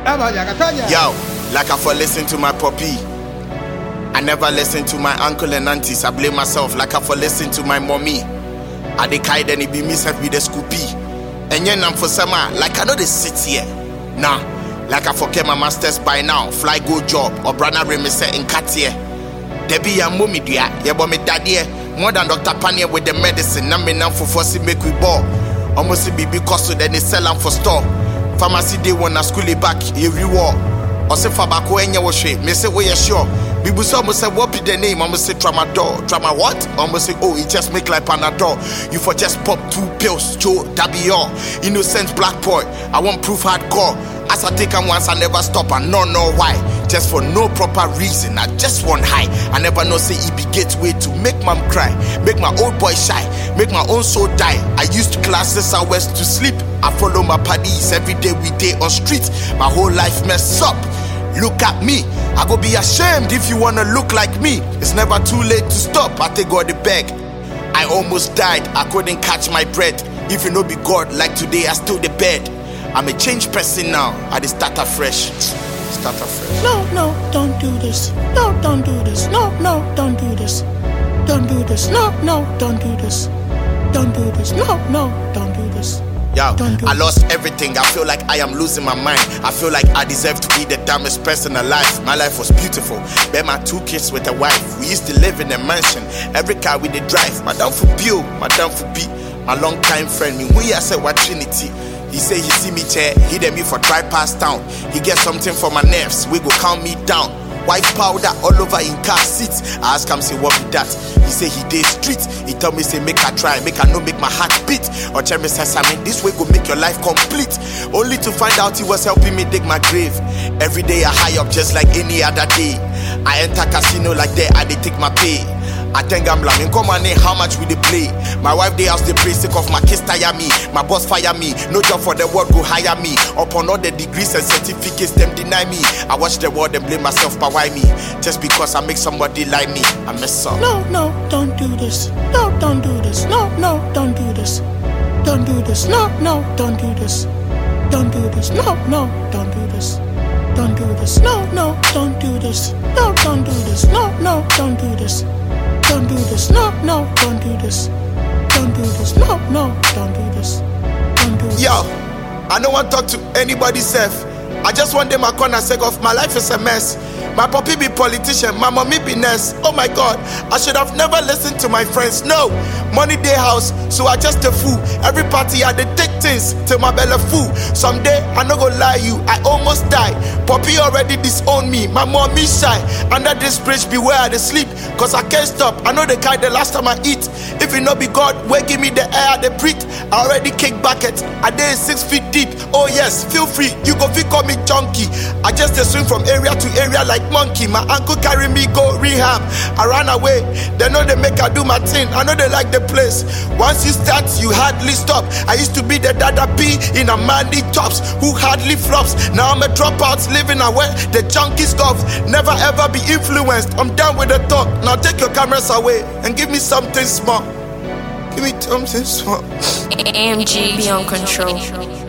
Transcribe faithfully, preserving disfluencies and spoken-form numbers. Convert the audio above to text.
Yo, like I for listen to my puppy. I never listen to my uncle and aunties. I blame myself like I for listen to my mommy. I dey kite and it be me self be the scoopy. And yen I'm for summer like I know they sit here. Nah, like I forget my masters by now. Fly go job or brother remise in Cartier. Debbie ya mommy dear, ya bo me daddy. More than Doctor Panier with the medicine. Na me now for force make we ball. Almost be because so then they sell them for store. Pharmacy day when I school it back, you reward. Or say for back when you wash it, me say we are sure. People almost say what be the name? I'ma say tramadol. Trama what? I'ma say oh it just make like Panadol. You for just pop two pills, Joe, that be all. Innocent black boy, I want proof hardcore. As I take them once, I never stop and no know why. Just for no proper reason, I just want high. I never know say it be gateway to make mom cry, make my old boy shy, make my own soul die. I used classes hours to sleep. I follow my paddies every day we day on street. My whole life mess up. Look at me, I go be ashamed if you wanna look like me. It's never too late to stop, I take all the bag. I almost died, I couldn't catch my breath. If you know be God, like today I still the bed. I'm a changed person now, I just start afresh. Start afresh. No, no, don't do this. No, don't do this. No, no, don't do this. Don't do this. No, no, don't do this. Don't do this. No, no, don't do this. Yo, Don't do I this. lost everything. I feel like I am losing my mind. I feel like I deserve to be the dumbest person alive. My life was beautiful. Bear my two kids with a wife. We used to live in a mansion. Every car we did drive. Madame for Bill, Madame for B. My long time friend, me who I said what Trinity. He say he see me chair, he dem me for try pass town. He get something for my nerves, we go calm me down. White powder all over in car seats. I ask him say what be that? He say he dey street. He tell me say make I try, make I no make my heart beat. Or tell me say Sammy, this way go make your life complete. Only to find out he was helping me dig my grave. Every day I high up just like any other day. I enter casino like that, I dey take my pay. I think I'm blaming. Come on, how much we they play? My wife they house they pray sick of my kids tire me. My boss fire me. No job for the world go hire me. Upon all the degrees and certificates them deny me. I watch the world and blame myself by why me. Just because I make somebody like me, I mess up. No, no, don't do this. No, don't do this. No, no, don't do this. Don't do this. No, no, don't do this. Don't do this. No, no, don't do this. Don't do this. No, no, don't do this. No, don't do this. No, no, don't do this. Don't do this. No, no, don't do this. Don't do this. No, no, don't do this. Don't do this. Yo, I don't want to talk to anybody self. I just want them a corner sake of my life is a mess. My puppy be politician, my mommy be nurse. Oh my God, I should have never listened to my friends. No, money day house, so I just a fool. Every party I dey take things till my belly full. Someday I no go lie you, I almost die. Puppy already disown me, my mommy shy. Under this bridge be where I dey sleep, cause I can't stop. I know the kind the last time I eat. If it no be God, where give me the air they breathe. I already kick bucket, I dey six feet deep. Oh yes, feel free, you go fit call me junkie. I just a swing from area to area like monkey. My uncle carry me go rehab. I ran away. They know they make I do my thing. I know they like the place. Once you start, you hardly stop. I used to be the dada P in a manly tops who hardly flops. Now I'm a dropout living away the junkie stuff. Never ever be influenced. I'm done with the talk. Now take your cameras away and give me something small. Give me something small. A M G Beyond Control.